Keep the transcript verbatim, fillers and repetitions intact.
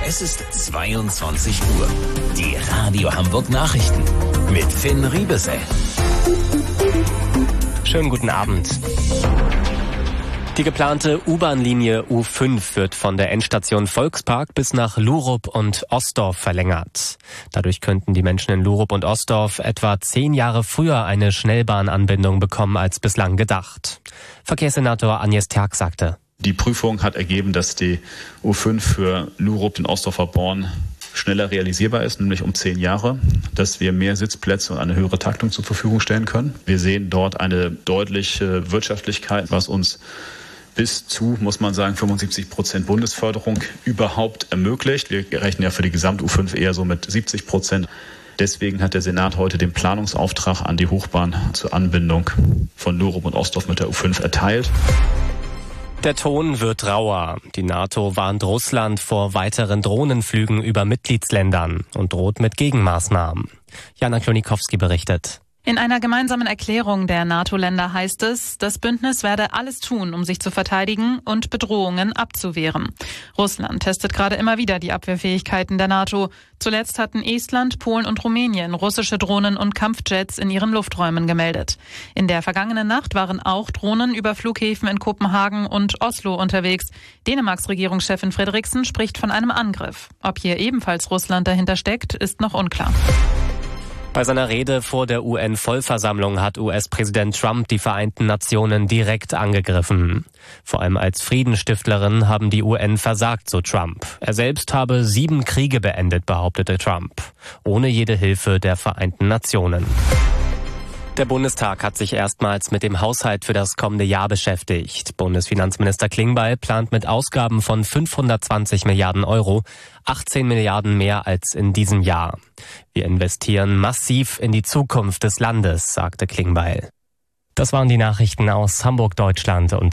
Es ist zweiundzwanzig Uhr. Die Radio Hamburg Nachrichten mit Finn Riebesell. Schönen guten Abend. Die geplante U-Bahn-Linie U fünf wird von der Endstation Volkspark bis nach Lurup und Osdorf verlängert. Dadurch könnten die Menschen in Lurup und Osdorf etwa zehn Jahre früher eine Schnellbahnanbindung bekommen als bislang gedacht. Verkehrssenator Agnes Terk sagte: Die Prüfung hat ergeben, dass die U fünf für Lurup, den Osdorfer Born, schneller realisierbar ist, nämlich um zehn Jahre, dass wir mehr Sitzplätze und eine höhere Taktung zur Verfügung stellen können. Wir sehen dort eine deutliche Wirtschaftlichkeit, was uns bis zu, muss man sagen, fünfundsiebzig Prozent Bundesförderung überhaupt ermöglicht. Wir rechnen ja für die Gesamt-U fünf eher so mit siebzig Prozent. Deswegen hat der Senat heute den Planungsauftrag an die Hochbahn zur Anbindung von Lurup und Osdorf mit der U fünf erteilt. Der Ton wird rauer. Die NATO warnt Russland vor weiteren Drohnenflügen über Mitgliedsländern und droht mit Gegenmaßnahmen. Jana Klonikowski berichtet. In einer gemeinsamen Erklärung der NATO-Länder heißt es, das Bündnis werde alles tun, um sich zu verteidigen und Bedrohungen abzuwehren. Russland testet gerade immer wieder die Abwehrfähigkeiten der NATO. Zuletzt hatten Estland, Polen und Rumänien russische Drohnen und Kampfjets in ihren Lufträumen gemeldet. In der vergangenen Nacht waren auch Drohnen über Flughäfen in Kopenhagen und Oslo unterwegs. Dänemarks Regierungschefin Frederiksen spricht von einem Angriff. Ob hier ebenfalls Russland dahinter steckt, ist noch unklar. Bei seiner Rede vor der U N-Vollversammlung hat U S-Präsident Trump die Vereinten Nationen direkt angegriffen. Vor allem als Friedenstiftlerin haben die U N versagt, so Trump. Er selbst habe sieben Kriege beendet, behauptete Trump, ohne jede Hilfe der Vereinten Nationen. Der Bundestag hat sich erstmals mit dem Haushalt für das kommende Jahr beschäftigt. Bundesfinanzminister Klingbeil plant mit Ausgaben von fünfhundertzwanzig Milliarden Euro, achtzehn Milliarden mehr als in diesem Jahr. Wir investieren massiv in die Zukunft des Landes, sagte Klingbeil. Das waren die Nachrichten aus Hamburg, Deutschland und